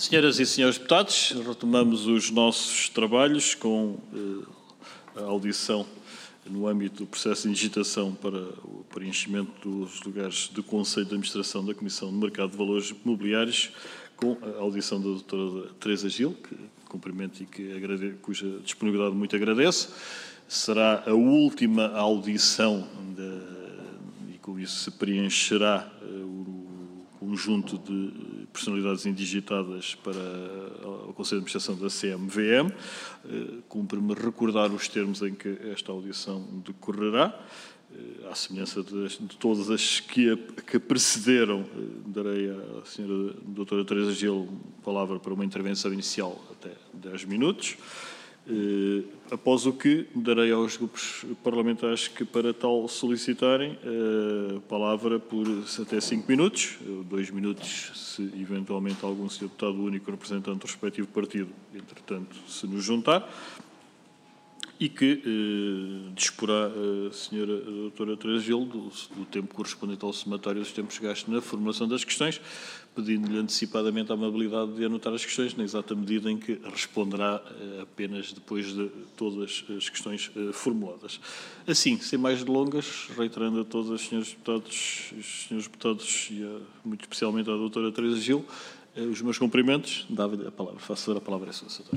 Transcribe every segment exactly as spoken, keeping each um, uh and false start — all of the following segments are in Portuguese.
Senhoras e senhores deputados, retomamos os nossos trabalhos com eh, a audição no âmbito do processo de digitação para o preenchimento dos lugares do Conselho de Administração da Comissão de Mercado de Valores Mobiliários, com a audição da doutora Teresa Gil, que cumprimento e que agradeço, cuja disponibilidade muito agradeço. Será a última audição de, e com isso se preencherá o conjunto de personalidades indigitadas para o Conselho de Administração da C M V M. Cumpre-me recordar os termos em que esta audição decorrerá. À semelhança de, de todas as que a, que precederam, darei à senhora doutora Teresa Gil palavra para uma intervenção inicial até dez minutos. Eh, após o que darei aos grupos parlamentares que para tal solicitarem a eh, palavra por até cinco minutos, dois minutos se eventualmente algum senhor deputado único representante do respectivo partido, entretanto, se nos juntar, e que eh, disporá a senhora doutora Teresa Gil do, do tempo correspondente ao somatório dos tempos gastos na formulação das questões, pedindo-lhe antecipadamente a amabilidade de anotar as questões, na exata medida em que responderá eh, apenas depois de todas as questões eh, formuladas. Assim, sem mais delongas, reiterando a todos os senhores deputados, os senhores deputados e a, muito especialmente à doutora Teresa Gil, eh, os meus cumprimentos, dava-lhe a palavra. Faço a palavra à sua senhora.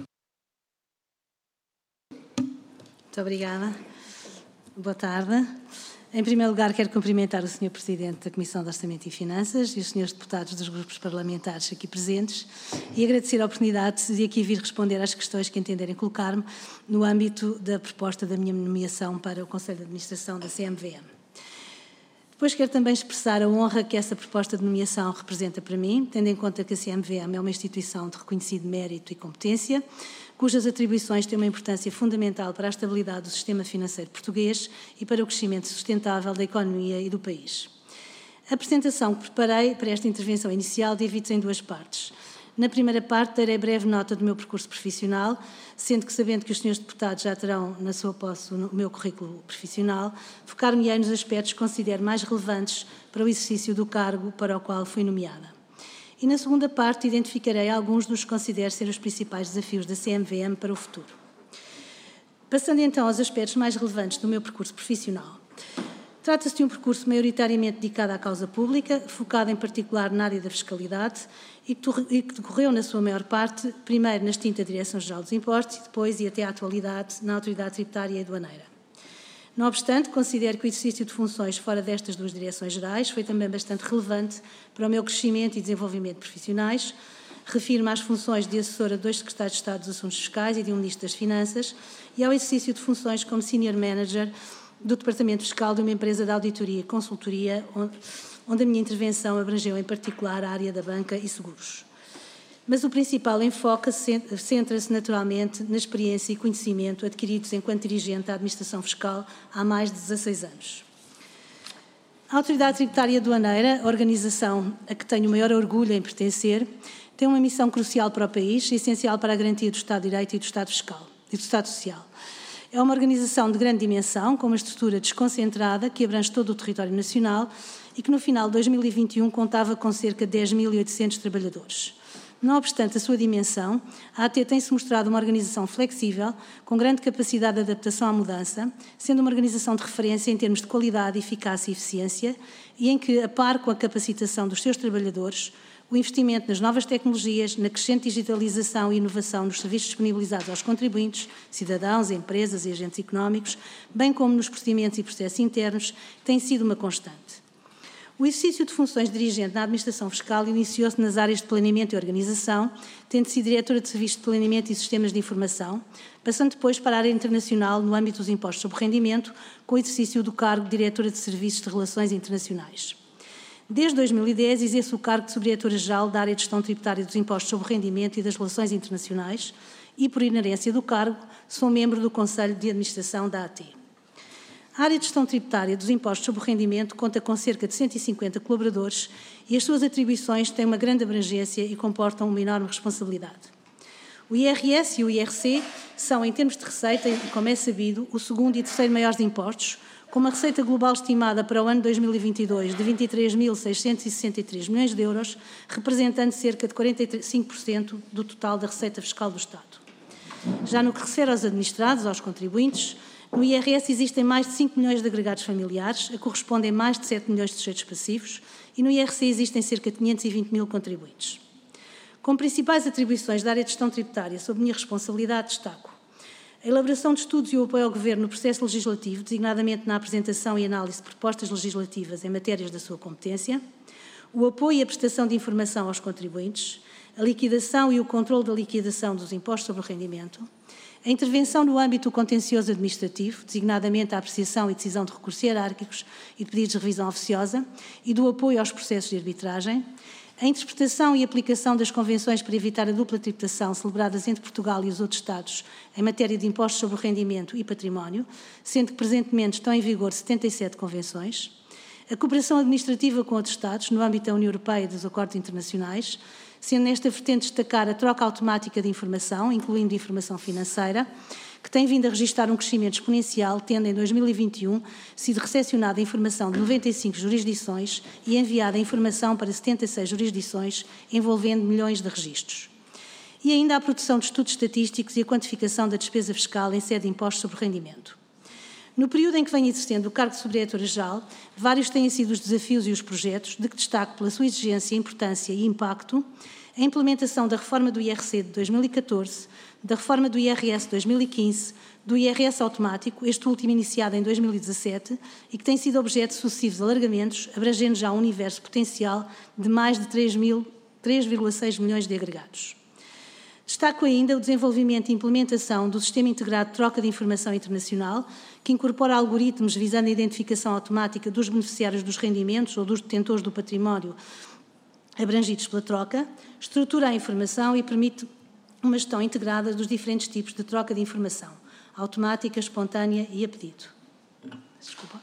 Muito obrigada. Boa tarde. Em primeiro lugar, quero cumprimentar o senhor Presidente da Comissão de Orçamento e Finanças e os senhores deputados dos grupos parlamentares aqui presentes e agradecer a oportunidade de aqui vir responder às questões que entenderem colocar-me no âmbito da proposta da minha nomeação para o Conselho de Administração da C M V M. Depois quero também expressar a honra que essa proposta de nomeação representa para mim, tendo em conta que a C M V M é uma instituição de reconhecido mérito e competência, cujas atribuições têm uma importância fundamental para a estabilidade do sistema financeiro português e para o crescimento sustentável da economia e do país. A apresentação que preparei para esta intervenção inicial divide-se em duas partes. Na primeira parte, darei breve nota do meu percurso profissional, sendo que, sabendo que os senhores deputados já terão na sua posse o meu currículo profissional, focar-me-ei nos aspectos que considero mais relevantes para o exercício do cargo para o qual fui nomeada. E na segunda parte identificarei alguns dos que considero ser os principais desafios da C M V M para o futuro. Passando então aos aspectos mais relevantes do meu percurso profissional. Trata-se de um percurso maioritariamente dedicado à causa pública, focado em particular na área da fiscalidade e que decorreu na sua maior parte, primeiro na extinta Direção-Geral dos Impostos e depois, e até à atualidade, na Autoridade Tributária e Aduaneira. Não obstante, considero que o exercício de funções fora destas duas direções gerais foi também bastante relevante para o meu crescimento e desenvolvimento profissionais. Refiro-me às funções de assessora de dois secretários de Estado dos Assuntos Fiscais e de um Ministro das Finanças e ao exercício de funções como Senior Manager do Departamento Fiscal de uma empresa de auditoria e consultoria, onde a minha intervenção abrangeu em particular a área da banca e seguros. Mas o principal enfoque centra-se naturalmente na experiência e conhecimento adquiridos enquanto dirigente da Administração Fiscal há mais de dezasseis anos. A Autoridade Tributária e Aduaneira, a organização a que tenho o maior orgulho em pertencer, tem uma missão crucial para o país e essencial para a garantia do Estado de Direito e do Estado Fiscal e do Estado Social. É uma organização de grande dimensão, com uma estrutura desconcentrada que abrange todo o território nacional e que no final de dois mil e vinte e um contava com cerca de dez mil e oitocentos trabalhadores. Não obstante a sua dimensão, a AT tem-se mostrado uma organização flexível, com grande capacidade de adaptação à mudança, sendo uma organização de referência em termos de qualidade, eficácia e eficiência, e em que, a par com a capacitação dos seus trabalhadores, o investimento nas novas tecnologias, na crescente digitalização e inovação nos serviços disponibilizados aos contribuintes, cidadãos, empresas e agentes económicos, bem como nos procedimentos e processos internos, tem sido uma constante. O exercício de funções de dirigente na Administração Fiscal iniciou-se nas áreas de planeamento e organização, tendo sido diretora de Serviços de Planeamento e Sistemas de Informação, passando depois para a área internacional no âmbito dos impostos sobre rendimento, com o exercício do cargo de diretora de Serviços de Relações Internacionais. Desde dois mil e dez exerço o cargo de Subdiretora-Geral da área de Gestão Tributária dos Impostos sobre Rendimento e das Relações Internacionais e, por inerência do cargo, sou membro do Conselho de Administração da A T. A área de gestão tributária dos impostos sobre o rendimento conta com cerca de cento e cinquenta colaboradores e as suas atribuições têm uma grande abrangência e comportam uma enorme responsabilidade. O I R S e o I R C são, em termos de receita, como é sabido, o segundo e terceiro maiores de impostos, com uma receita global estimada para o ano dois mil e vinte e dois de vinte e três mil seiscentos e sessenta e três milhões de euros, representando cerca de quarenta e cinco por cento do total da receita fiscal do Estado. Já no que refere aos administrados, aos contribuintes, no I R S existem mais de cinco milhões de agregados familiares, a correspondem mais de sete milhões de sujeitos passivos, e no I R C existem cerca de quinhentos e vinte mil contribuintes. Como principais atribuições da área de gestão tributária sob minha responsabilidade, destaco a elaboração de estudos e o apoio ao Governo no processo legislativo, designadamente na apresentação e análise de propostas legislativas em matérias da sua competência, o apoio e a prestação de informação aos contribuintes, a liquidação e o controle da liquidação dos impostos sobre o rendimento, a intervenção no âmbito contencioso administrativo, designadamente a apreciação e decisão de recursos hierárquicos e de pedidos de revisão oficiosa, e do apoio aos processos de arbitragem, a interpretação e aplicação das convenções para evitar a dupla tributação celebradas entre Portugal e os outros Estados em matéria de impostos sobre o rendimento e património, sendo que presentemente estão em vigor setenta e sete convenções, a cooperação administrativa com outros Estados no âmbito da União Europeia e dos acordos internacionais, sendo nesta vertente destacar a troca automática de informação, incluindo informação financeira, que tem vindo a registrar um crescimento exponencial, tendo em dois mil e vinte e um sido recepcionada a informação de noventa e cinco jurisdições e enviada a informação para setenta e seis jurisdições, envolvendo milhões de registros. E ainda a produção de estudos estatísticos e a quantificação da despesa fiscal em sede de impostos sobre rendimento. No período em que venho exercendo o cargo de Subdiretora-Geral, vários têm sido os desafios e os projetos, de que destaco pela sua exigência, importância e impacto, a implementação da reforma do I R C de dois mil e catorze, da reforma do I R S de dois mil e quinze, do I R S automático, este último iniciado em dois mil e dezassete, e que tem sido objeto de sucessivos alargamentos, abrangendo já um universo potencial de mais de três vírgula seis milhões de agregados. Destaco ainda o desenvolvimento e implementação do Sistema Integrado de Troca de Informação Internacional, que incorpora algoritmos visando a identificação automática dos beneficiários dos rendimentos ou dos detentores do património abrangidos pela troca, estrutura a informação e permite uma gestão integrada dos diferentes tipos de troca de informação, automática, espontânea e a pedido. Desculpa.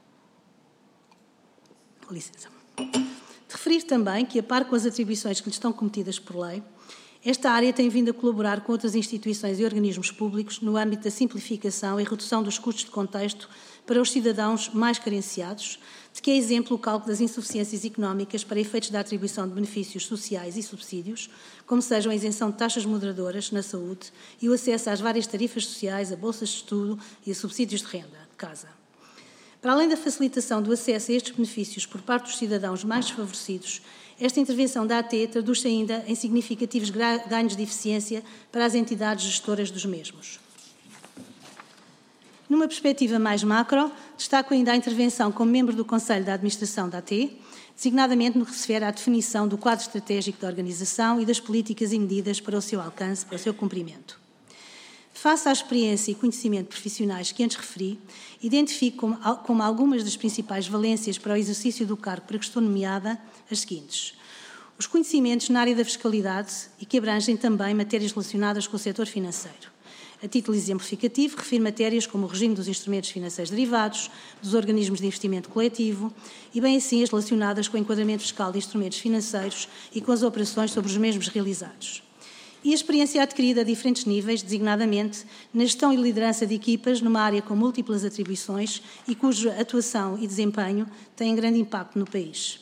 Com licença. De referir também que, a par com as atribuições que lhe estão cometidas por lei, esta área tem vindo a colaborar com outras instituições e organismos públicos no âmbito da simplificação e redução dos custos de contexto para os cidadãos mais carenciados, de que é exemplo o cálculo das insuficiências económicas para efeitos da atribuição de benefícios sociais e subsídios, como sejam a isenção de taxas moderadoras na saúde e o acesso às várias tarifas sociais, a bolsas de estudo e a subsídios de renda de casa. Para além da facilitação do acesso a estes benefícios por parte dos cidadãos mais desfavorecidos, esta intervenção da A T traduz-se ainda em significativos ganhos de eficiência para as entidades gestoras dos mesmos. Numa perspectiva mais macro, destaco ainda a intervenção como membro do Conselho de Administração da A T, designadamente no que se refere à definição do quadro estratégico da organização e das políticas e medidas para o seu alcance, para o seu cumprimento. Face à experiência e conhecimento profissionais que antes referi, identifico como, como algumas das principais valências para o exercício do cargo para que estou nomeada as seguintes. Os conhecimentos na área da fiscalidade e que abrangem também matérias relacionadas com o setor financeiro. A título exemplificativo, refiro matérias como o regime dos instrumentos financeiros derivados, dos organismos de investimento coletivo e, bem assim, as relacionadas com o enquadramento fiscal de instrumentos financeiros e com as operações sobre os mesmos realizados. E a experiência adquirida a diferentes níveis, designadamente na gestão e liderança de equipas numa área com múltiplas atribuições e cuja atuação e desempenho têm grande impacto no país.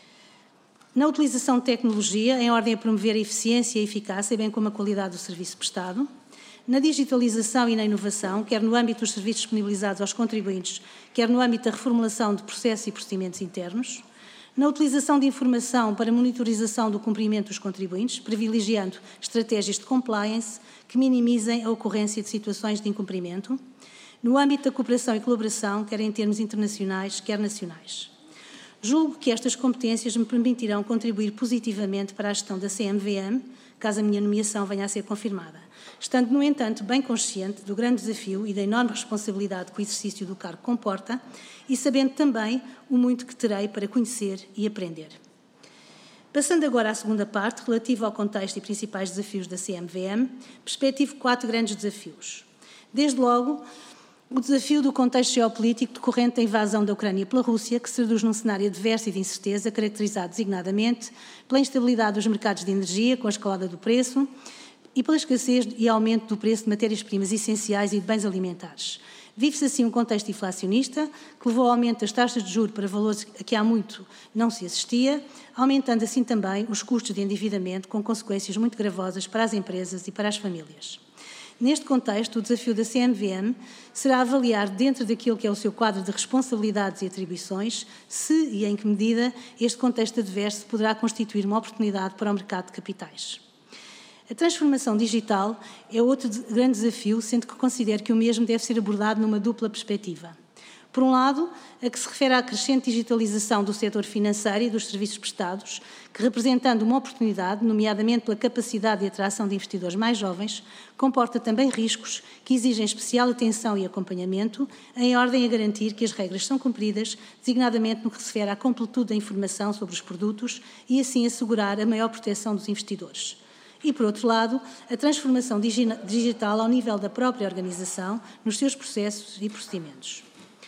Na utilização de tecnologia, em ordem a promover a eficiência e a eficácia, bem como a qualidade do serviço prestado. Na digitalização e na inovação, quer no âmbito dos serviços disponibilizados aos contribuintes, quer no âmbito da reformulação de processos e procedimentos internos. Na utilização de informação para monitorização do cumprimento dos contribuintes, privilegiando estratégias de compliance que minimizem a ocorrência de situações de incumprimento. No âmbito da cooperação e colaboração, quer em termos internacionais, quer nacionais. Julgo que estas competências me permitirão contribuir positivamente para a gestão da C M V M, caso a minha nomeação venha a ser confirmada, estando, no entanto, bem consciente do grande desafio e da enorme responsabilidade que o exercício do cargo comporta e sabendo também o muito que terei para conhecer e aprender. Passando agora à segunda parte, relativa ao contexto e principais desafios da C M V M, perspectivo quatro grandes desafios. Desde logo, o desafio do contexto geopolítico decorrente da invasão da Ucrânia pela Rússia, que se traduz num cenário adverso e de incerteza, caracterizado designadamente pela instabilidade dos mercados de energia, com a escalada do preço, e pela escassez e aumento do preço de matérias-primas essenciais e de bens alimentares, Vive-se assim um contexto inflacionista que levou ao aumento das taxas de juros para valores a que há muito não se assistia, aumentando assim também os custos de endividamento com consequências muito gravosas para as empresas e para as famílias. Neste contexto, o desafio da C M V M será avaliar, dentro daquilo que é o seu quadro de responsabilidades e atribuições, se e em que medida este contexto adverso poderá constituir uma oportunidade para o mercado de capitais. A transformação digital é outro grande desafio, sendo que considero que o mesmo deve ser abordado numa dupla perspectiva. Por um lado, a que se refere à crescente digitalização do setor financeiro e dos serviços prestados, que, representando uma oportunidade, nomeadamente pela capacidade de atração de investidores mais jovens, comporta também riscos que exigem especial atenção e acompanhamento, em ordem a garantir que as regras são cumpridas, designadamente no que se refere à completude da informação sobre os produtos e, assim, assegurar a maior proteção dos investidores. E, por outro lado, a transformação digital ao nível da própria organização, nos seus processos e procedimentos.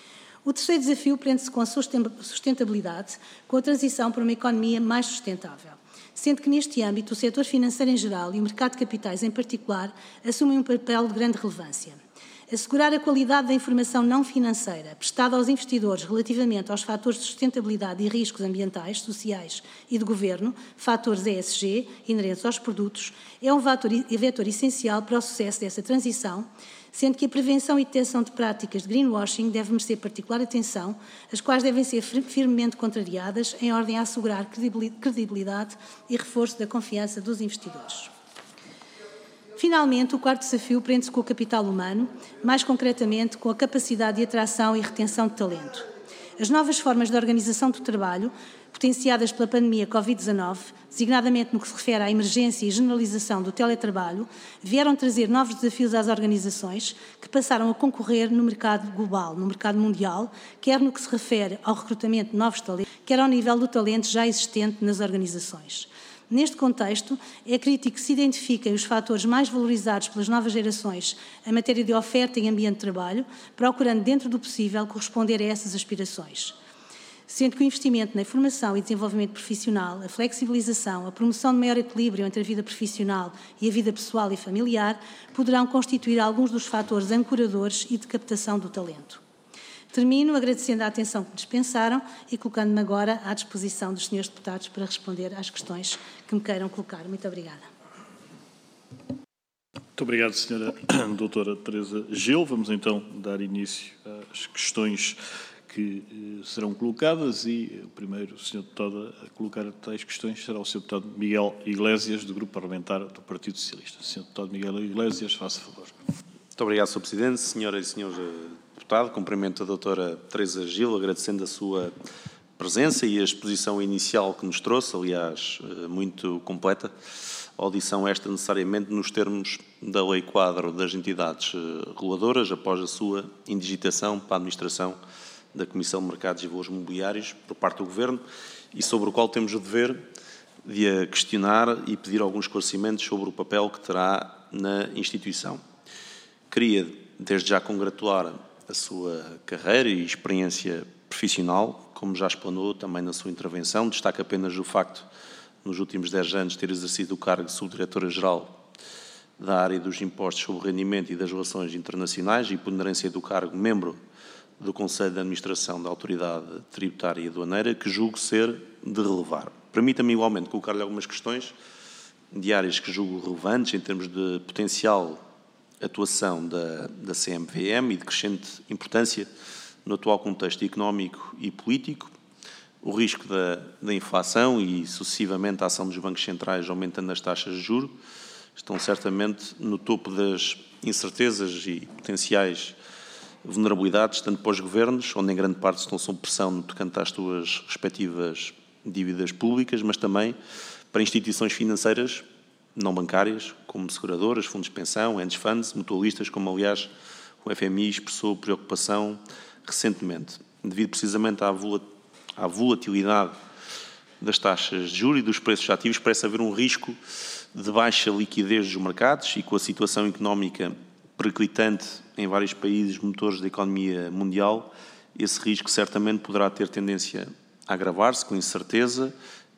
O terceiro desafio prende-se com a sustentabilidade, com a transição para uma economia mais sustentável, sendo que neste âmbito o setor financeiro em geral e o mercado de capitais em particular assumem um papel de grande relevância. Assegurar a qualidade da informação não financeira prestada aos investidores relativamente aos fatores de sustentabilidade e riscos ambientais, sociais e de governo, fatores E S G inerentes aos produtos, é um vetor essencial para o sucesso dessa transição, sendo que a prevenção e detecção de práticas de greenwashing deve merecer particular atenção, as quais devem ser firmemente contrariadas em ordem a assegurar credibilidade e reforço da confiança dos investidores. Finalmente, o quarto desafio prende-se com o capital humano, mais concretamente com a capacidade de atração e retenção de talento. As novas formas de organização do trabalho, potenciadas pela pandemia covid dezanove, designadamente no que se refere à emergência e generalização do teletrabalho, vieram trazer novos desafios às organizações que passaram a concorrer no mercado global, no mercado mundial, quer no que se refere ao recrutamento de novos talentos, quer ao nível do talento já existente nas organizações. Neste contexto, é crítico que se identifiquem os fatores mais valorizados pelas novas gerações em matéria de oferta e ambiente de trabalho, procurando, dentro do possível, corresponder a essas aspirações. Sendo que o investimento na formação e desenvolvimento profissional, a flexibilização, a promoção de maior equilíbrio entre a vida profissional e a vida pessoal e familiar poderão constituir alguns dos fatores ancoradores e de captação do talento. Termino agradecendo a atenção que dispensaram e colocando-me agora à disposição dos senhores deputados para responder às questões que me queiram colocar. Muito obrigada. Muito obrigado, senhora doutora Teresa Gil. Vamos então dar início às questões que eh, serão colocadas e o primeiro senhor deputado a colocar tais questões será o senhor deputado Miguel Iglesias, do Grupo Parlamentar do Partido Socialista. senhor deputado Miguel Iglesias, faça favor. Muito obrigado, senhor Presidente. Senhoras e senhores deputados, cumprimento a doutora Teresa Gil, agradecendo a sua presença e a exposição inicial que nos trouxe, aliás, muito completa. A audição esta necessariamente nos termos da Lei Quadro das Entidades Reguladoras, após a sua indigitação para a administração da Comissão de Mercados e Valores Mobiliários por parte do Governo e sobre o qual temos o dever de a questionar e pedir alguns esclarecimentos sobre o papel que terá na instituição. Queria, desde já, congratular a sua carreira e experiência profissional, como já explanou também na sua intervenção. Destaco apenas o facto, nos últimos dez anos, ter exercido o cargo de Subdiretora-Geral da área dos impostos sobre o rendimento e das relações internacionais e ponderância do cargo membro do Conselho de Administração da Autoridade Tributária e Aduaneira, que julgo ser de relevar. Permita-me igualmente colocar-lhe algumas questões de áreas que julgo relevantes em termos de potencial atuação da, da C M V M e de crescente importância no atual contexto económico e político, o risco da, da inflação e, sucessivamente, a ação dos bancos centrais aumentando as taxas de juros, estão certamente no topo das incertezas e potenciais vulnerabilidades, tanto para os governos, onde em grande parte estão sob pressão no tocante às suas respectivas dívidas públicas, mas também para instituições financeiras não bancárias, como seguradoras, fundos de pensão, hedge funds, mutualistas, como aliás o F M I expressou preocupação recentemente, devido precisamente à volatilidade das taxas de juros e dos preços ativos, parece haver um risco de baixa liquidez dos mercados e com a situação económica periclitante em vários países motores da economia mundial, esse risco certamente poderá ter tendência a agravar-se com incerteza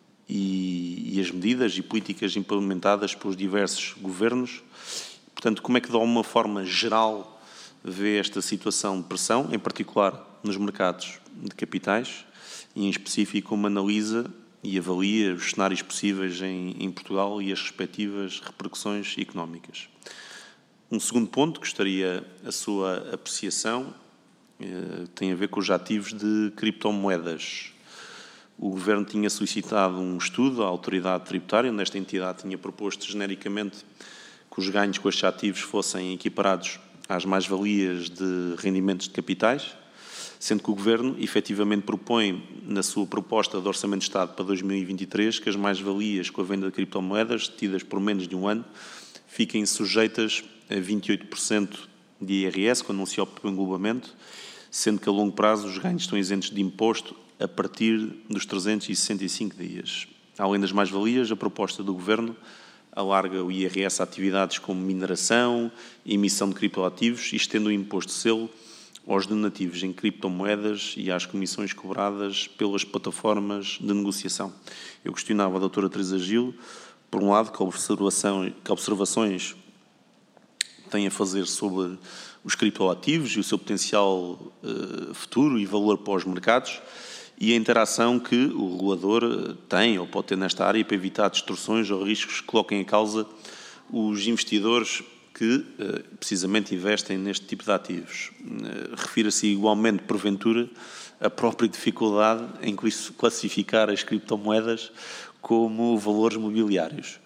e, e as medidas e políticas implementadas pelos diversos governos. Portanto, como é que de alguma forma geral vê esta situação de pressão, em particular nos mercados de capitais, e em específico como analisa e avalia os cenários possíveis em, em Portugal e as respectivas repercussões económicas. Um segundo ponto, gostaria a sua apreciação, eh, tem a ver com os ativos de criptomoedas. O Governo tinha solicitado um estudo à autoridade tributária, onde esta entidade tinha proposto genericamente que os ganhos com estes ativos fossem equiparados às mais-valias de rendimentos de capitais, sendo que o Governo efetivamente propõe, na sua proposta de Orçamento de Estado para dois mil e vinte e três, que as mais-valias com a venda de criptomoedas, tidas por menos de um ano, fiquem sujeitas a vinte e oito por cento de I R S, quando não se opta pelo englobamento, sendo que a longo prazo os ganhos estão isentos de imposto a partir dos trezentos e sessenta e cinco dias. Além das mais-valias, a proposta do Governo alarga o I R S a atividades como mineração e emissão de criptoativos e estende o imposto de selo aos donativos em criptomoedas e às comissões cobradas pelas plataformas de negociação. Eu questionava a doutora Teresa Gil, por um lado, que, observação, que observações tem a fazer sobre os criptoativos e o seu potencial uh, futuro e valor para os mercados, e a interação que o regulador tem ou pode ter nesta área para evitar distorções ou riscos que coloquem em causa os investidores que precisamente investem neste tipo de ativos. Refira-se igualmente, porventura, a própria dificuldade em classificar as criptomoedas como valores mobiliários.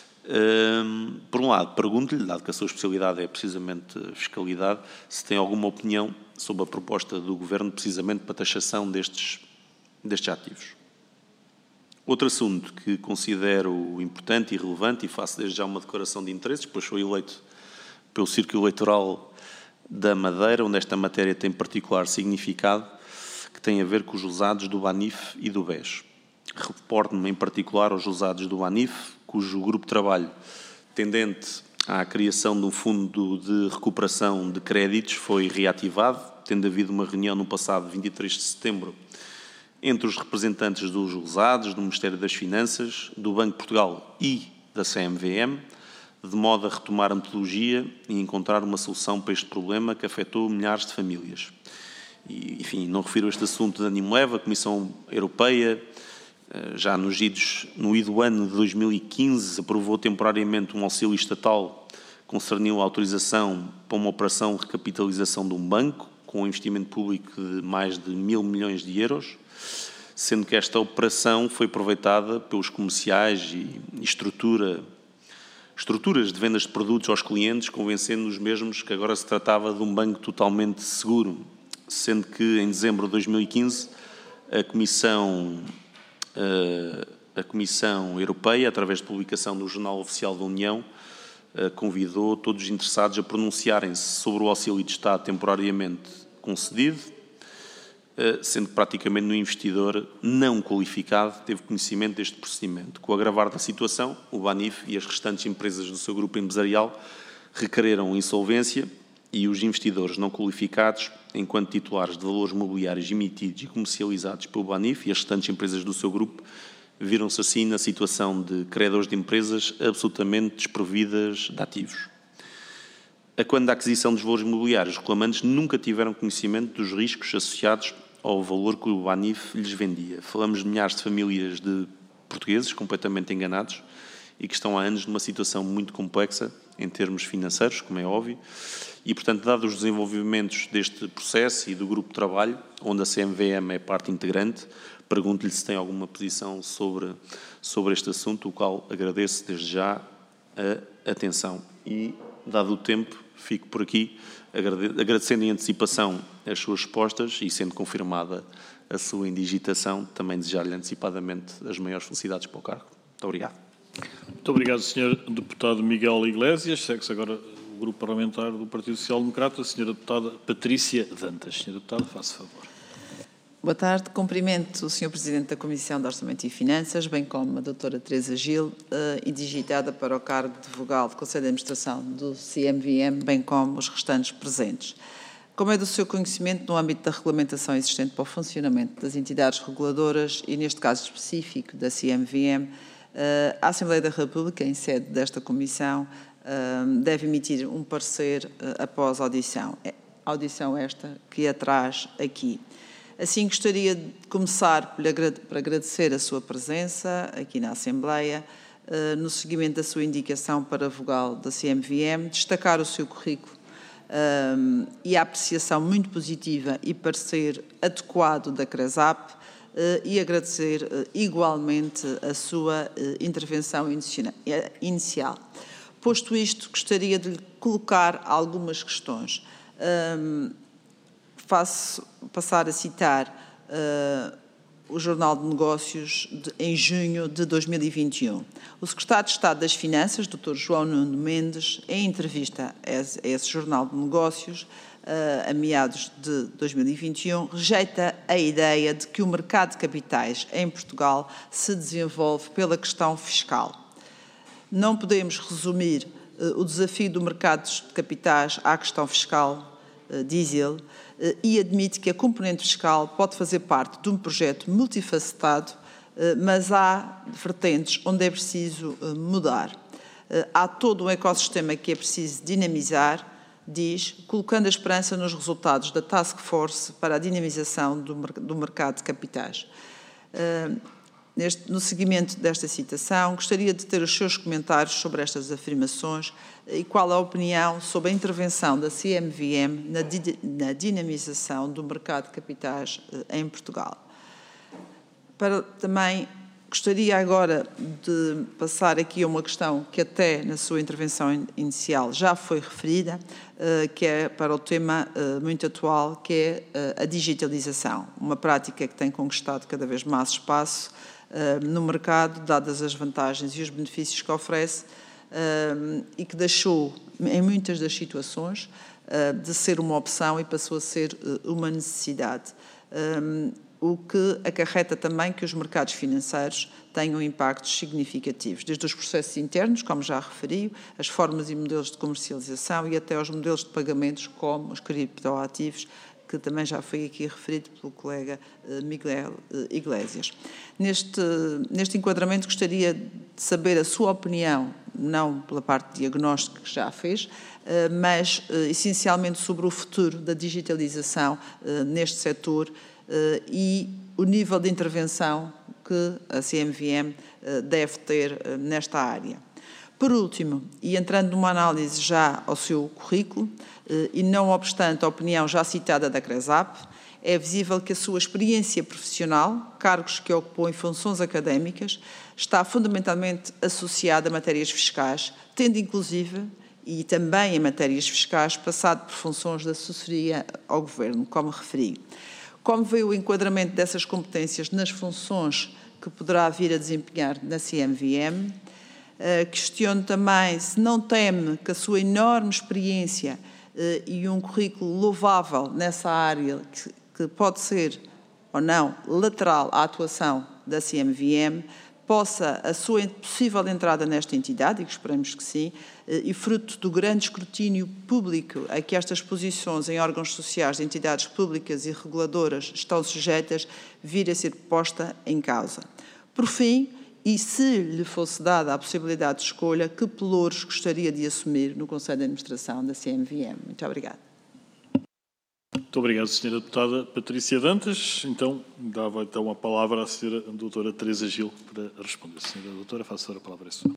Por um lado, pergunto-lhe, dado que a sua especialidade é precisamente a fiscalidade, se tem alguma opinião sobre a proposta do Governo precisamente para a taxação destes destes ativos. Outro assunto que considero importante e relevante, e faço desde já uma declaração de interesses, pois sou eleito pelo Círculo Eleitoral da Madeira, onde esta matéria tem particular significado, que tem a ver com os usados do BANIF e do B E S. Reporto-me em particular aos usados do BANIF, cujo grupo de trabalho tendente à criação de um fundo de recuperação de créditos foi reativado, tendo havido uma reunião no passado vinte e três de setembro entre os representantes dos usados, do Ministério das Finanças, do Banco de Portugal e da C M V M, de modo a retomar a metodologia e encontrar uma solução para este problema que afetou milhares de famílias. E, enfim, não refiro este assunto de ânimo leve, a Comissão Europeia, já nos idos, no ido ano de dois mil e quinze, aprovou temporariamente um auxílio estatal que concerniu a autorização para uma operação de recapitalização de um banco, com um investimento público de mais de mil milhões de euros, sendo que esta operação foi aproveitada pelos comerciais e estrutura, estruturas de vendas de produtos aos clientes, convencendo os mesmos que agora se tratava de um banco totalmente seguro, sendo que em dezembro de dois mil e quinze a Comissão, a Comissão Europeia, através de publicação no Jornal Oficial da União, convidou todos os interessados a pronunciarem-se sobre o auxílio de Estado temporariamente concedido, sendo que praticamente no investidor não qualificado teve conhecimento deste procedimento. Com o agravar da situação, o BANIF e as restantes empresas do seu grupo empresarial requereram insolvência e os investidores não qualificados, enquanto titulares de valores mobiliários emitidos e comercializados pelo BANIF e as restantes empresas do seu grupo, viram-se assim na situação de credores de empresas absolutamente desprovidas de ativos. A quando da aquisição dos valores mobiliários, os reclamantes nunca tiveram conhecimento dos riscos associados ao valor que o BANIF lhes vendia. Falamos de milhares de famílias de portugueses completamente enganados e que estão há anos numa situação muito complexa em termos financeiros, como é óbvio, e, portanto, dados os desenvolvimentos deste processo e do grupo de trabalho, onde a C M V M é parte integrante, pergunto-lhe se tem alguma posição sobre, sobre este assunto, o qual agradeço desde já a atenção. E, dado o tempo, fico por aqui, agradecendo em antecipação as suas respostas e, sendo confirmada a sua indigitação, também desejar-lhe antecipadamente as maiores felicidades para o cargo. Muito obrigado. Muito obrigado, senhor Deputado Miguel Iglesias. Segue-se agora o Grupo Parlamentar do Partido Social Democrata, a senhora Deputada Patrícia Dantas. senhora Deputada, faça favor. Boa tarde. Cumprimento o senhor Presidente da Comissão de Orçamento e Finanças, bem como a doutora Teresa Gil, indigitada para o cargo de vogal do Conselho de Administração do C M V M, bem como os restantes presentes. Como é do seu conhecimento, no âmbito da regulamentação existente para o funcionamento das entidades reguladoras e, neste caso específico, da C M V M, a Assembleia da República, em sede desta Comissão, deve emitir um parecer após audição. audição esta que a traz aqui. Assim, gostaria de começar por agradecer a sua presença aqui na Assembleia, no seguimento da sua indicação para vogal da C M V M, destacar o seu currículo um, e a apreciação muito positiva e parecer adequado da CRESAP, uh, e agradecer uh, igualmente a sua uh, intervenção inicial. Posto isto, gostaria de lhe colocar algumas questões. Um, faço passar a citar uh, o Jornal de Negócios de, em junho de dois mil e vinte e um. O secretário de Estado das Finanças, doutor João Nuno Mendes, em entrevista a esse, a esse Jornal de Negócios, uh, a meados de dois mil e vinte e um, rejeita a ideia de que o mercado de capitais em Portugal se desenvolve pela questão fiscal. Não podemos resumir uh, o desafio do mercado de capitais à questão fiscal, uh, diz ele, e admite que a componente fiscal pode fazer parte de um projeto multifacetado, mas há vertentes onde é preciso mudar. Há todo um ecossistema que é preciso dinamizar, diz, colocando a esperança nos resultados da Task Force para a dinamização do, do mercado de capitais. Neste, no seguimento desta citação, gostaria de ter os seus comentários sobre estas afirmações e qual a opinião sobre a intervenção da C M V M na, di, na dinamização do mercado de capitais em Portugal. Para, também gostaria agora de passar aqui a uma questão que até na sua intervenção inicial já foi referida, que é para o tema muito atual, que é a digitalização, uma prática que tem conquistado cada vez mais espaço no mercado, dadas as vantagens e os benefícios que oferece, e que deixou, em muitas das situações, de ser uma opção e passou a ser uma necessidade, o que acarreta também que os mercados financeiros tenham impactos significativos, desde os processos internos, como já referi, as formas e modelos de comercialização e até aos modelos de pagamentos, como os criptoativos, que também já foi aqui referido pelo colega Miguel Iglesias. Neste, neste enquadramento, gostaria de saber a sua opinião, não pela parte diagnóstica que já fez, mas essencialmente sobre o futuro da digitalização neste setor e o nível de intervenção que a C M V M deve ter nesta área. Por último, e entrando numa análise já ao seu currículo, e não obstante a opinião já citada da CRESAP, é visível que a sua experiência profissional, cargos que ocupou em funções académicas, está fundamentalmente associada a matérias fiscais, tendo inclusive, e também em matérias fiscais, passado por funções de assessoria ao Governo, como referi. Como vê o enquadramento dessas competências nas funções que poderá vir a desempenhar na C M V M? Uh, questiono também se não teme que a sua enorme experiência uh, e um currículo louvável nessa área, que, que pode ser ou não lateral à atuação da C M V M, possa a sua possível entrada nesta entidade, e que esperamos que sim, uh, e fruto do grande escrutínio público a que estas posições em órgãos sociais de entidades públicas e reguladoras estão sujeitas, vir a ser posta em causa. Por fim, e se lhe fosse dada a possibilidade de escolha, que pelouros gostaria de assumir no Conselho de Administração da C M V M? Muito obrigada. Muito obrigado, senhora Deputada Patrícia Dantas. Então, dava então a palavra à senhora Doutora Teresa Gil para responder. Senhora Doutora, faço a palavra a sua.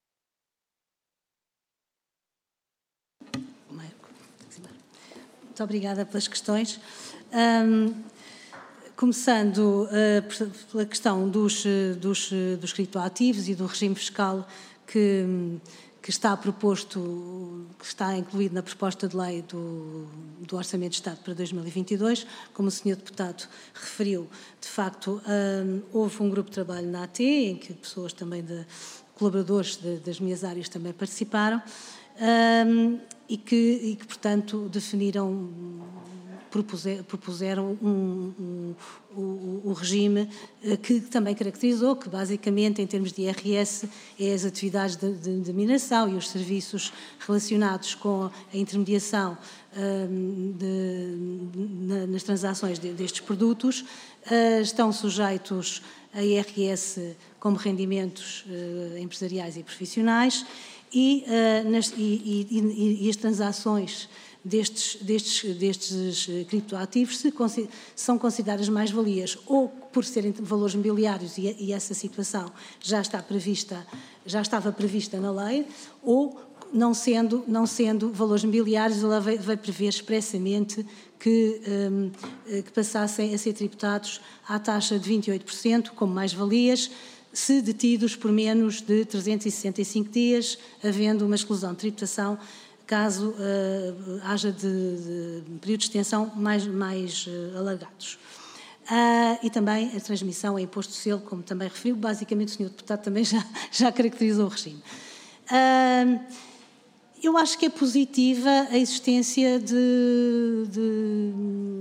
Muito obrigada pelas questões. Um, Começando uh, pela questão dos, dos, dos criptoativos e do regime fiscal que, que está proposto, que está incluído na proposta de lei do, do Orçamento de Estado para dois mil e vinte e dois, como o senhor Deputado referiu, de facto, um, houve um grupo de trabalho na A T, em que pessoas também, de, colaboradores de, das minhas áreas também participaram, um, e, que, e que, portanto, definiram... propuseram um, um, um, um regime que também caracterizou, que basicamente, em termos de I R S, é as atividades de, de, de mineração e os serviços relacionados com a intermediação um, de, de, nas transações de, destes produtos, uh, estão sujeitos a I R S como rendimentos uh, empresariais e profissionais e, uh, nas, e, e, e, e as transações destes, destes, destes criptoativos se, são consideradas mais-valias ou por serem valores mobiliários e, e essa situação já está prevista, já estava prevista na lei, ou não sendo, não sendo valores mobiliários, ela vai, vai prever expressamente que, um, que passassem a ser tributados à taxa de vinte e oito por cento como mais-valias, se detidos por menos de trezentos e sessenta e cinco dias, havendo uma exclusão de tributação, caso uh, haja de, de períodos de extensão mais, mais uh, alargados. Uh, e também a transmissão a imposto de selo, como também referiu, basicamente o senhor Deputado também já, já caracterizou o regime. Uh, eu acho que é positiva a existência de, de,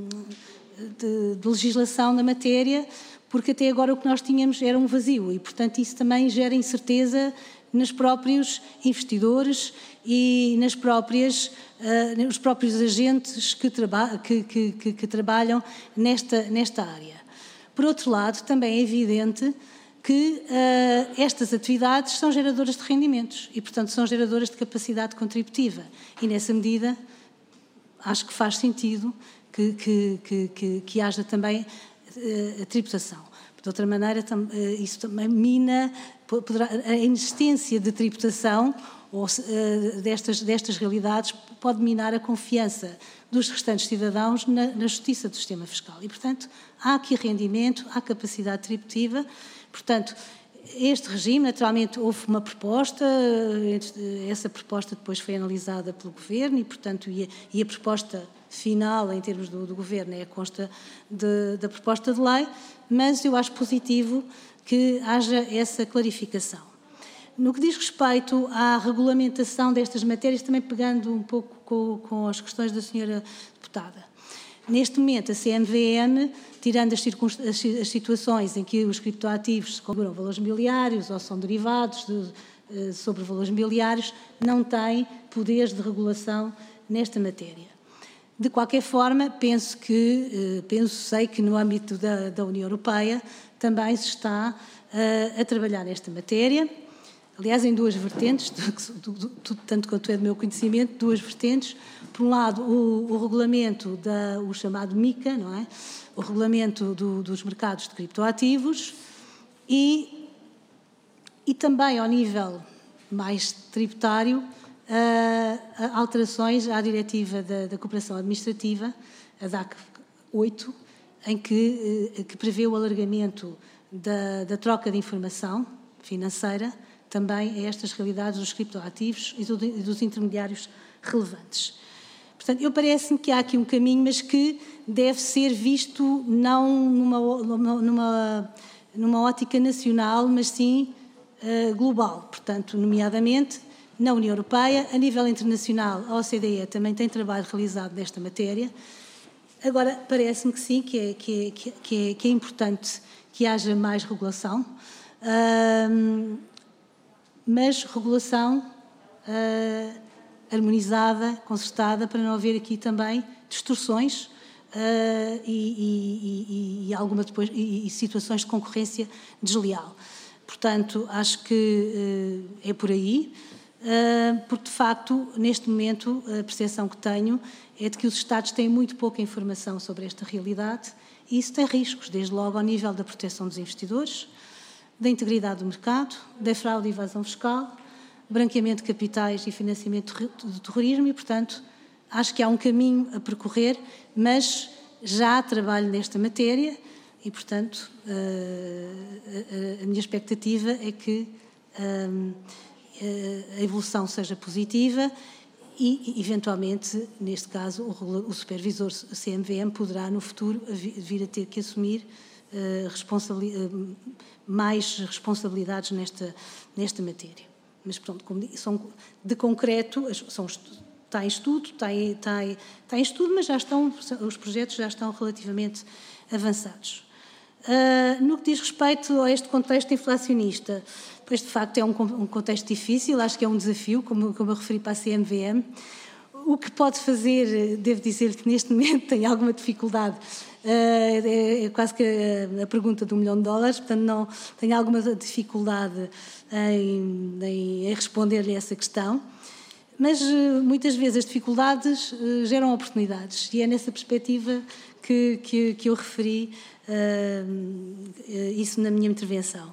de, de legislação na matéria, porque até agora o que nós tínhamos era um vazio e, portanto, isso também gera incerteza nos próprios investidores e nas próprias, uh, nos próprios agentes que, traba que, que, que, que trabalham nesta, nesta área. Por outro lado, também é evidente que uh, estas atividades são geradoras de rendimentos e, portanto, são geradoras de capacidade contributiva e, nessa medida, acho que faz sentido que, que, que, que, que haja também a tributação. De outra maneira, isso também mina a inexistência de tributação ou, destas, destas realidades pode minar a confiança dos restantes cidadãos na, na justiça do sistema fiscal. E, portanto, há aqui rendimento, há capacidade tributiva. Portanto, este regime, naturalmente, houve uma proposta, essa proposta depois foi analisada pelo Governo e, portanto, e a, e a proposta final, em termos do, do Governo, é a consta de, da proposta de lei, mas eu acho positivo que haja essa clarificação. No que diz respeito à regulamentação destas matérias, também pegando um pouco com, com as questões da senhora Deputada, neste momento a C M V M, tirando as, as, as situações em que os criptoativos configuram valores mobiliários ou são derivados de, sobre valores mobiliários, não tem poderes de regulação nesta matéria. De qualquer forma, penso que, penso, sei que no âmbito da, da União Europeia também se está uh, a trabalhar nesta matéria, aliás, em duas vertentes, do, do, do, tanto quanto é do meu conhecimento, duas vertentes. Por um lado, o, o regulamento, da, o chamado MiCA, não é? O regulamento do, dos mercados de criptoativos e, e também ao nível mais tributário, Uh, alterações à diretiva da, da cooperação administrativa, a D A C oito, em que, uh, que prevê o alargamento da, da troca de informação financeira também a estas realidades dos criptoativos e, do, e dos intermediários relevantes. Portanto, eu parece-me que há aqui um caminho, mas que deve ser visto não numa, numa, numa ótica nacional, mas sim uh, global. Portanto, nomeadamente, na União Europeia, a nível internacional, a O C D E também tem trabalho realizado nesta matéria. Agora, parece-me que sim, que é, que, é, que, é, que é importante que haja mais regulação, uh, mas regulação uh, harmonizada, concertada, para não haver aqui também distorções uh, e, e, e, alguma depois, e, e situações de concorrência desleal. Portanto, acho que uh, é por aí. Uh, porque, de facto, neste momento, a percepção que tenho é de que os Estados têm muito pouca informação sobre esta realidade e isso tem riscos, desde logo ao nível da proteção dos investidores, da integridade do mercado, da fraude e evasão fiscal, branqueamento de capitais e financiamento do terrorismo e, portanto, acho que há um caminho a percorrer, mas já há trabalho nesta matéria e, portanto, uh, a, a minha expectativa é que um, a evolução seja positiva e, eventualmente, neste caso, o, o supervisor C M V M poderá, no futuro, vir a ter que assumir uh, responsabili uh, mais responsabilidades nesta, nesta matéria. Mas, pronto, como digo, são de concreto, são, está em estudo, está em, está, em, está em estudo, mas já estão, os projetos já estão relativamente avançados. Uh, no que diz respeito a este contexto inflacionista, pois de facto é um, um contexto difícil, acho que é um desafio, como, como eu referi para a C M V M. O que pode fazer, devo dizer que neste momento tem alguma dificuldade, uh, é, é quase que a, a pergunta de um milhão de dólares, portanto não tenho alguma dificuldade em, em, em responder-lhe a essa questão. mas muitas vezes as dificuldades geram oportunidades, e é nessa perspectiva que, que, que eu referi isso na minha intervenção.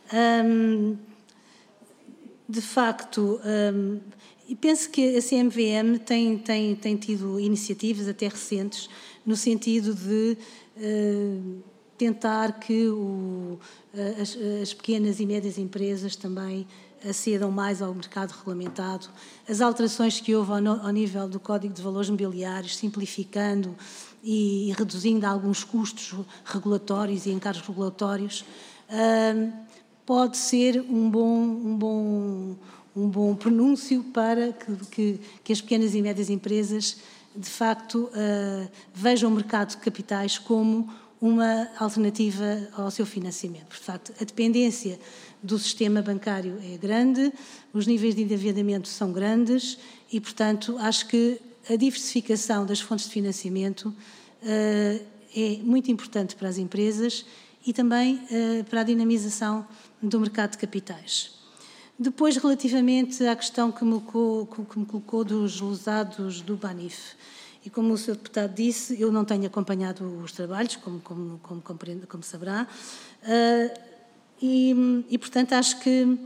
De facto, e penso que a C M V M tem, tem, tem tido iniciativas até recentes no sentido de uh, tentar que o, as, as pequenas e médias empresas também acedam mais ao mercado regulamentado. As alterações que houve ao, no, ao nível do Código de Valores Mobiliários, simplificando e, e reduzindo alguns custos regulatórios e encargos regulatórios, uh, pode ser um bom... Um bom um bom pronúncio para que, que, que as pequenas e médias empresas, de facto, uh, vejam o mercado de capitais como uma alternativa ao seu financiamento. De facto, a dependência do sistema bancário é grande, os níveis de endividamento são grandes e, portanto, acho que a diversificação das fontes de financiamento uh, é muito importante para as empresas e também uh, para a dinamização do mercado de capitais. Depois, relativamente à questão que me colocou, que me colocou dos lesados do Banif, e como o senhor deputado disse, eu não tenho acompanhado os trabalhos, como, como, como, compreende, como saberá, uh, e, e, portanto, acho que uh,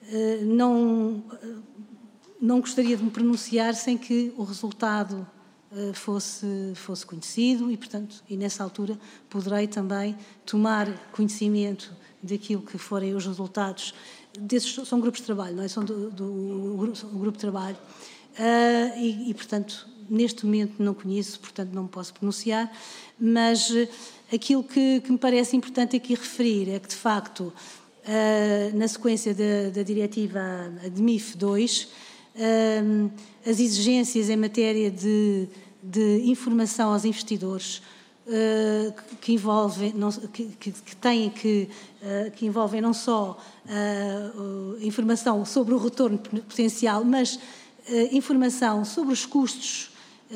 não, não gostaria de me pronunciar sem que o resultado uh, fosse, fosse conhecido e, portanto, e nessa altura poderei também tomar conhecimento daquilo que forem os resultados. Desses são grupos de trabalho, não é? São do, do, do grupo de trabalho uh, e, e, portanto, neste momento não conheço, portanto não me posso pronunciar, mas uh, aquilo que, que me parece importante aqui referir é que, de facto, uh, na sequência da, da diretiva D M I F dois, uh, as exigências em matéria de, de informação aos investidores Uh, que envolvem, não, que, que, que têm que, uh, que envolvem não só uh, uh, informação sobre o retorno potencial, mas uh, informação sobre os custos uh,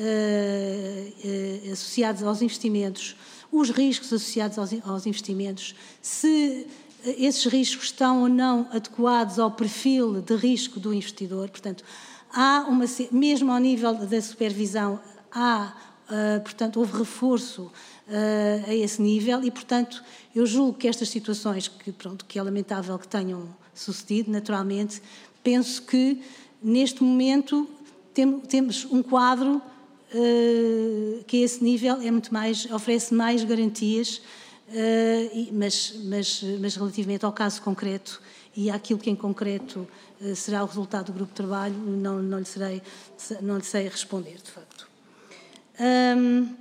uh, associados aos investimentos, os riscos associados aos, aos investimentos, se esses riscos estão ou não adequados ao perfil de risco do investidor. Portanto, há uma, mesmo ao nível da supervisão, há Uh, portanto, houve reforço uh, a esse nível e, portanto, eu julgo que estas situações, que, pronto, que é lamentável que tenham sucedido, naturalmente, penso que, neste momento, tem, temos um quadro uh, que, a esse nível, é muito mais, oferece mais garantias, uh, e, mas, mas, mas, relativamente ao caso concreto e àquilo que, em concreto, uh, será o resultado do grupo de trabalho, não, não, lhe, serei, não lhe sei responder, de facto. Um,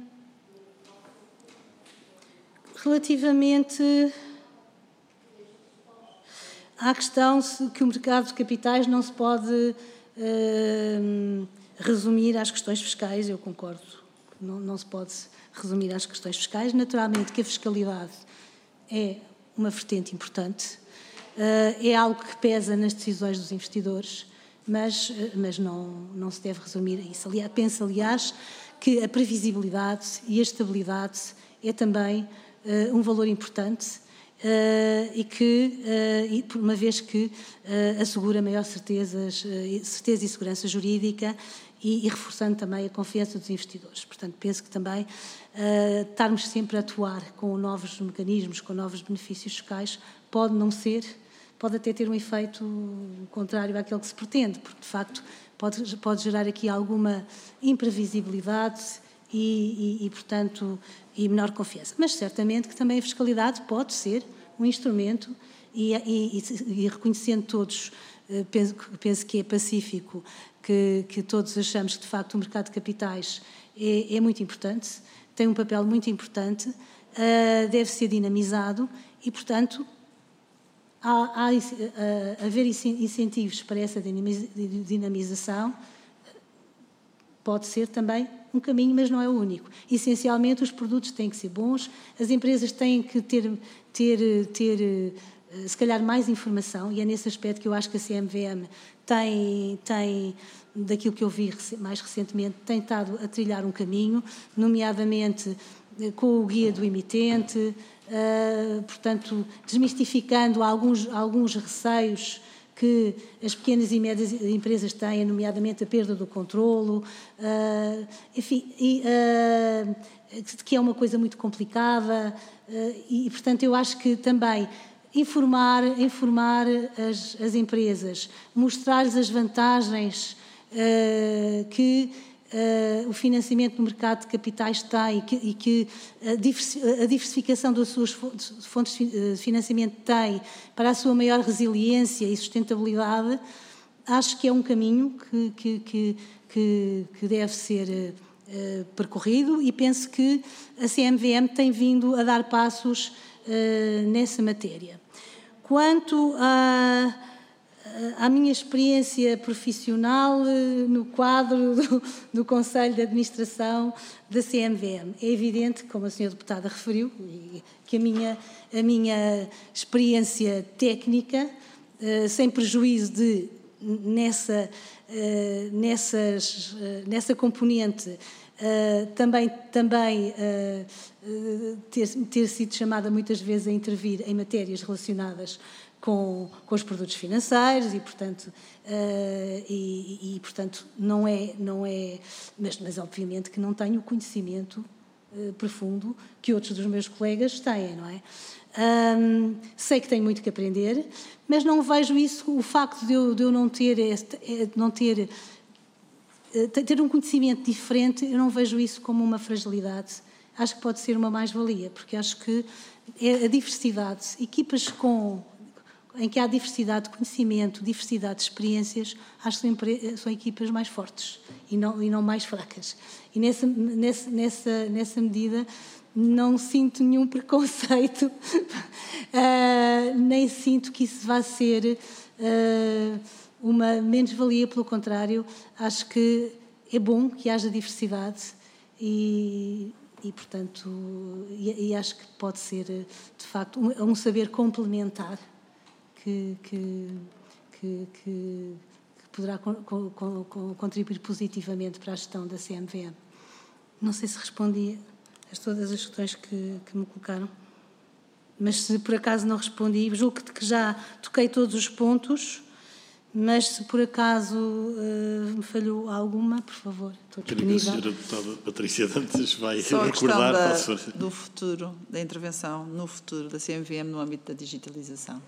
relativamente à questão de que o mercado de capitais não se pode um, resumir às questões fiscais, eu concordo, não, não se pode resumir às questões fiscais. Naturalmente que a fiscalidade é uma vertente importante, uh, é algo que pesa nas decisões dos investidores, mas, mas não, não se deve resumir a isso. Aliás, penso, aliás, que a previsibilidade e a estabilidade é também uh, um valor importante uh, e que, uh, e, por uma vez que uh, assegura maior certezas, uh, certeza e segurança jurídica e, e reforçando também a confiança dos investidores. Portanto, penso que também uh, estarmos sempre a atuar com novos mecanismos, com novos benefícios fiscais, pode não ser, pode até ter um efeito contrário àquele que se pretende, porque, de facto, Pode, pode gerar aqui alguma imprevisibilidade e, e, e, portanto, e menor confiança. Mas, certamente, que também a fiscalidade pode ser um instrumento e, e, e reconhecendo todos, penso, penso que é pacífico, que, que todos achamos que, de facto, o mercado de capitais é, é muito importante, tem um papel muito importante, uh, deve ser dinamizado e, portanto, Há, há uh, haver incentivos para essa dinamização pode ser também um caminho, mas não é o único. Essencialmente, os produtos têm que ser bons, as empresas têm que ter, ter, ter uh, se calhar, mais informação, e é nesse aspecto que eu acho que a C M V M tem, tem daquilo que eu vi mais recentemente, tem estado a trilhar um caminho, nomeadamente uh, com o guia do emitente, Uh, portanto, desmistificando alguns, alguns receios que que as pequenas e médias empresas têm, nomeadamente a perda do controlo, uh, enfim, e, uh, que é uma coisa muito complicada, uh, e, portanto, eu acho que também informar, informar as, as empresas, mostrar-lhes as vantagens uh, que Uh, o financiamento no mercado de capitais tem e que, e que a, diversi a diversificação das suas fontes de financiamento tem para a sua maior resiliência e sustentabilidade, acho que é um caminho que, que, que, que, que deve ser uh, percorrido, e penso que a C M V M tem vindo a dar passos uh, nessa matéria. Quanto a A minha experiência profissional no quadro do, do Conselho de Administração da C M V M. É evidente, como a senhora Deputada referiu, que a minha, a minha experiência técnica, sem prejuízo de, nessa, nessas, nessa componente, também, também ter, ter sido chamada muitas vezes a intervir em matérias relacionadas Com, com os produtos financeiros e, portanto, uh, e, e, portanto não é, não é mas, mas obviamente que não tenho o conhecimento uh, profundo que outros dos meus colegas têm, não é? Um, sei que tenho muito que aprender, mas não vejo isso, o facto de eu, de eu não ter, este, não ter, uh, ter um conhecimento diferente, eu não vejo isso como uma fragilidade. Acho que pode ser uma mais-valia, porque acho que é a diversidade, equipas com em que há diversidade de conhecimento, diversidade de experiências, acho que são, são equipas mais fortes e não, e não mais fracas. E nessa, nessa, nessa, nessa medida não sinto nenhum preconceito, uh, nem sinto que isso vá ser uh, uma menos-valia, pelo contrário, acho que é bom que haja diversidade e, e portanto, e, e acho que pode ser, de facto, um, um saber complementar Que, que, que, que poderá con, con, con, contribuir positivamente para a gestão da C M V M. Não sei se respondi a todas as questões que, que me colocaram, mas se por acaso não respondi, julgo que já toquei todos os pontos, mas se por acaso uh, me falhou alguma, por favor, estou disponível. A senhora Deputada Patrícia Dantas vai Só recordar a questão da, do futuro, da intervenção no futuro da C M V M no âmbito da digitalização.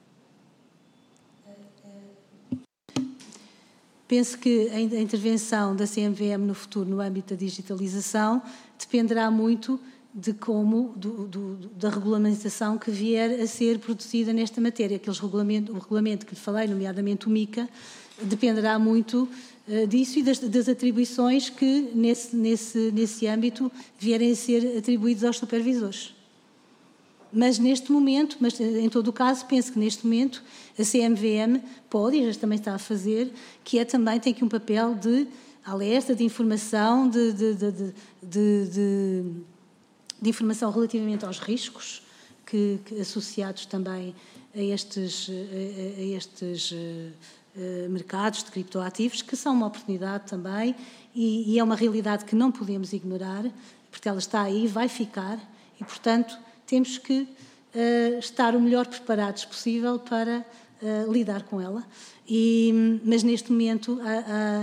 Penso que a intervenção da C M V M no futuro no âmbito da digitalização dependerá muito de como, do, do, da regulamentação que vier a ser produzida nesta matéria. Aqueles regulamento, o regulamento que lhe falei, nomeadamente o MICA, dependerá muito uh, disso e das, das atribuições que nesse, nesse, nesse âmbito vierem a ser atribuídos aos supervisores. Mas neste momento, mas em todo o caso, penso que neste momento a C M V M pode, e já também está a fazer, que é também, tem aqui um papel de alerta, de informação, de, de, de, de, de, de informação relativamente aos riscos que, que associados também a estes, a, a estes uh, mercados de criptoativos, que são uma oportunidade também e, e é uma realidade que não podemos ignorar, porque ela está aí, vai ficar e, portanto, temos que uh, estar o melhor preparados possível para uh, lidar com ela. E, mas neste momento, a, a,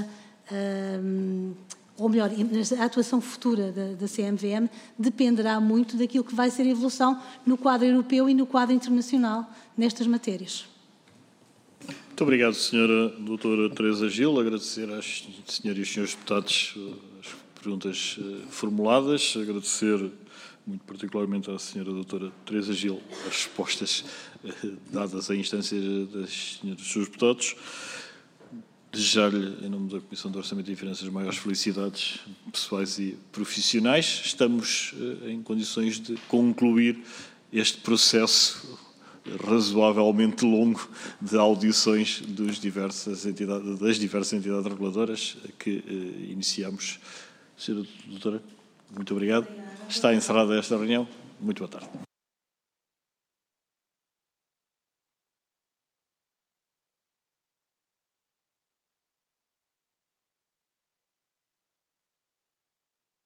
a, ou melhor, a atuação futura da, da C M V M dependerá muito daquilo que vai ser a evolução no quadro europeu e no quadro internacional nestas matérias. Muito obrigado, senhora doutora Teresa Gil. Agradecer às senhoras e os senhores deputados as perguntas formuladas. Agradecer muito particularmente à senhora doutora Teresa Gil as respostas dadas à instância das senhoras e dos senhores deputados. Desejar-lhe, em nome da Comissão de Orçamento e Finanças, maiores felicidades pessoais e profissionais. Estamos em condições de concluir este processo razoavelmente longo de audições dos diversas entidades, das diversas entidades reguladoras que eh, iniciamos. Senhora doutora, muito obrigado. Está encerrada esta reunião. Muito boa tarde.